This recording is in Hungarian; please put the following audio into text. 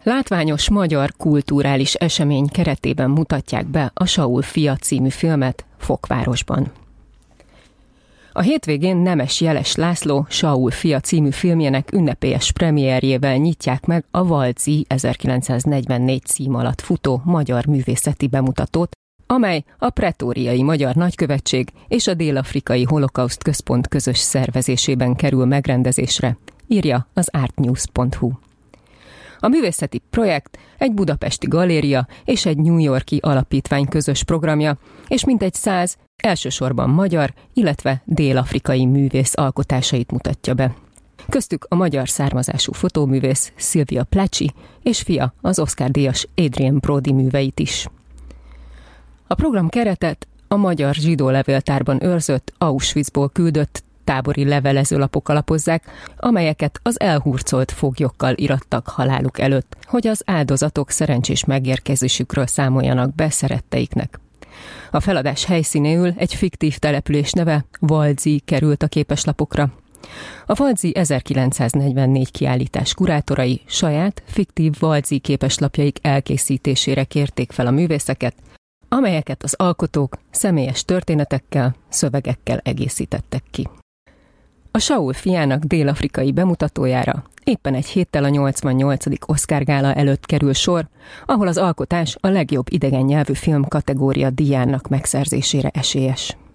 Látványos magyar kulturális esemény keretében mutatják be a Saul fia című filmet Fokvárosban. A hétvégén Nemes Jeles László Saul fia című filmjének ünnepélyes premierjével nyitják meg a Valci 1944 cím alatt futó magyar művészeti bemutatót, amely a Pretóriai Magyar Nagykövetség és a Dél-Afrikai Holokauszt Központ közös szervezésében kerül megrendezésre, írja az artnews.hu. A művészeti projekt egy budapesti galéria és egy New York-i alapítvány közös programja, és mintegy 100 elsősorban magyar, illetve dél-afrikai művész alkotásait mutatja be. Köztük a magyar származású fotóművész Sylvia Placi és fia az Oscar-díjas Adrien Brody műveit is. A program keretet a magyar zsidó levéltárban őrzött, Auschwitzból küldött tábori levelezőlapok alapozzák, amelyeket az elhurcolt foglyokkal irattak haláluk előtt, hogy az áldozatok szerencsés megérkezésükről számoljanak be szeretteiknek. A feladás helyszínéül egy fiktív település neve, Valci került a képeslapokra. A Valci 1944 kiállítás kurátorai saját, fiktív Valci képeslapjaik elkészítésére kérték fel a művészeket, amelyeket az alkotók személyes történetekkel, szövegekkel egészítettek ki. A Saul fiának dél-afrikai bemutatójára éppen egy héttel a 88. Oscar gála előtt kerül sor, ahol az alkotás a legjobb idegen nyelvű film kategória díjának megszerzésére esélyes.